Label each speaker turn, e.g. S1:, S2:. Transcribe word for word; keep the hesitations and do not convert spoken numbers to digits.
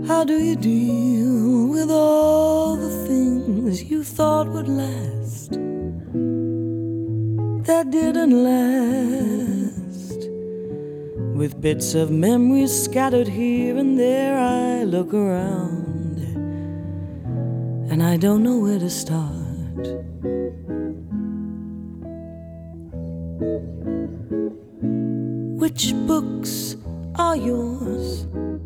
S1: How do you deal with all the things you thought would last that didn't last? With bits of memories scattered here and there, I look around and I don't know where to start. Which books are yours?